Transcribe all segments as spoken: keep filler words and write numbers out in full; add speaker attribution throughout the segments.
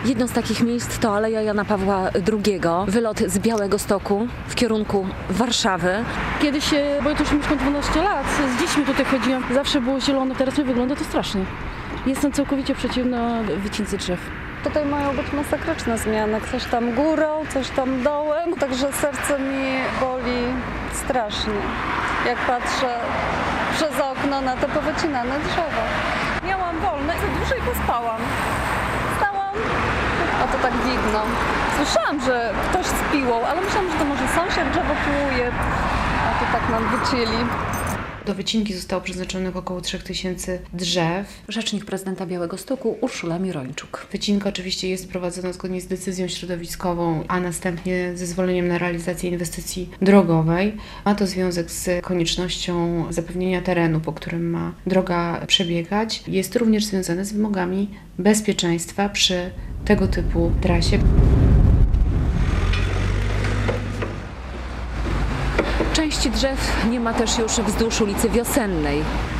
Speaker 1: Jedno z takich miejsc to Aleja Jana Pawła drugiego, wylot z Białegostoku w kierunku Warszawy.
Speaker 2: Kiedyś, bo ja tu już mieszkam dwanaście lat, z dziećmi tutaj chodziłam, zawsze było zielone, teraz mi wygląda to strasznie. Jestem całkowicie przeciwna wycince drzew.
Speaker 3: Tutaj mają być masakryczne zmiany, coś tam górą, coś tam dołem, także serce mi boli strasznie, jak patrzę przez okno na te powycinane drzewa. Miałam wolne i za dłużej pospałam. Stałam, a to tak widno. Słyszałam, że ktoś z piłą, ale myślałam, że to może sąsiad drzewo piłuje, a to tak nam wycięli.
Speaker 4: Do wycinki zostało przeznaczonych około trzech tysięcy drzew.
Speaker 1: Rzecznik prezydenta Białegostoku Urszula Mirończuk.
Speaker 4: Wycinka oczywiście jest prowadzona zgodnie z decyzją środowiskową, a następnie zezwoleniem na realizację inwestycji drogowej. Ma to związek z koniecznością zapewnienia terenu, po którym ma droga przebiegać. Jest również związane z wymogami bezpieczeństwa przy tego typu trasie.
Speaker 1: Części drzew nie ma też już wzdłuż ulicy Wiosennej.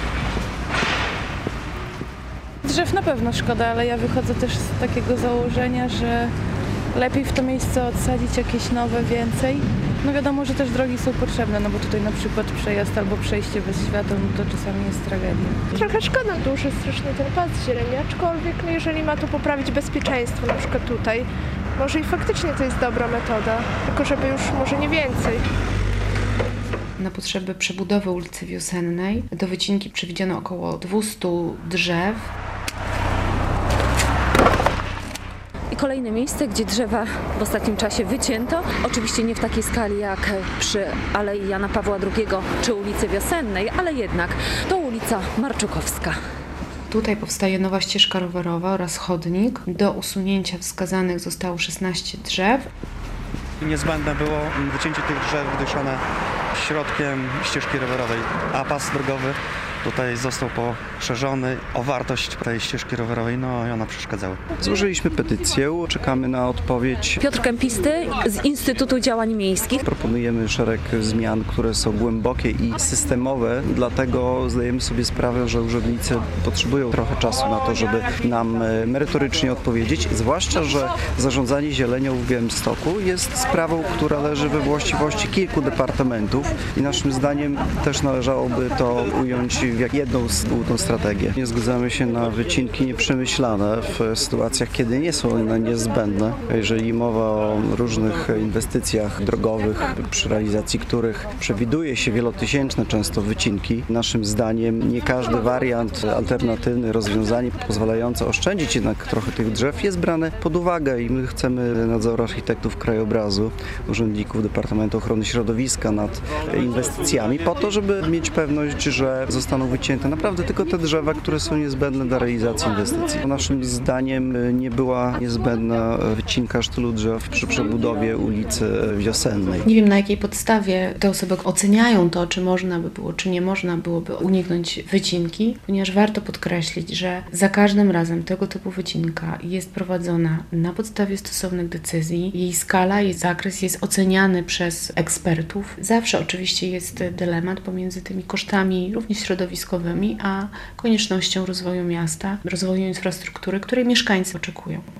Speaker 2: Drzew na pewno szkoda, ale ja wychodzę też z takiego założenia, że lepiej w to miejsce odsadzić jakieś nowe więcej. No wiadomo, że też drogi są potrzebne, no bo tutaj na przykład przejazd albo przejście bez świateł, no to czasami jest tragedia.
Speaker 5: Trochę szkoda duży strasznie ten pas zieleni, aczkolwiek no jeżeli ma to poprawić bezpieczeństwo, na przykład tutaj, może i faktycznie to jest dobra metoda, tylko żeby już może nie więcej.
Speaker 4: Na potrzeby przebudowy ulicy Wiosennej do wycinki przewidziano około dwieście drzew.
Speaker 1: I kolejne miejsce, gdzie drzewa w ostatnim czasie wycięto. Oczywiście nie w takiej skali jak przy Alei Jana Pawła drugiego czy ulicy Wiosennej, ale jednak to ulica Marczukowska.
Speaker 4: Tutaj powstaje nowa ścieżka rowerowa oraz chodnik. Do usunięcia wskazanych zostało szesnaście drzew.
Speaker 6: Niezbędne było wycięcie tych drzew, gdyż one środkiem ścieżki rowerowej, a pas drogowy tutaj został poszerzony o wartość tej ścieżki rowerowej, no i ona przeszkadzała.
Speaker 7: Złożyliśmy petycję, czekamy na odpowiedź.
Speaker 1: Piotr Kępisty z Instytutu Działań Miejskich.
Speaker 7: Proponujemy szereg zmian, które są głębokie i systemowe, dlatego zdajemy sobie sprawę, że urzędnicy potrzebują trochę czasu na to, żeby nam merytorycznie odpowiedzieć, zwłaszcza, że zarządzanie zielenią w Białymstoku jest sprawą, która leży we właściwości kilku departamentów i naszym zdaniem też należałoby to ująć jak jedną spójną strategię. Nie zgadzamy się na wycinki nieprzemyślane w sytuacjach, kiedy nie są one niezbędne. Jeżeli mowa o różnych inwestycjach drogowych, przy realizacji których przewiduje się wielotysięczne często wycinki, naszym zdaniem nie każdy wariant alternatywny, rozwiązanie pozwalające oszczędzić jednak trochę tych drzew jest brane pod uwagę i my chcemy nadzoru architektów krajobrazu, urzędników Departamentu Ochrony Środowiska nad inwestycjami po to, żeby mieć pewność, że zostaną wycięte naprawdę tylko te drzewa, które są niezbędne do realizacji inwestycji. Naszym zdaniem nie była niezbędna wycinka sztylu drzew przy przebudowie ulicy Wiosennej.
Speaker 4: Nie wiem, na jakiej podstawie te osoby oceniają to, czy można by było, czy nie można byłoby uniknąć wycinki, ponieważ warto podkreślić, że za każdym razem tego typu wycinka jest prowadzona na podstawie stosownych decyzji. Jej skala, jej zakres jest oceniany przez ekspertów. Zawsze oczywiście jest dylemat pomiędzy tymi kosztami również środowiskowymi, a koniecznością rozwoju miasta, rozwoju infrastruktury, której mieszkańcy oczekują.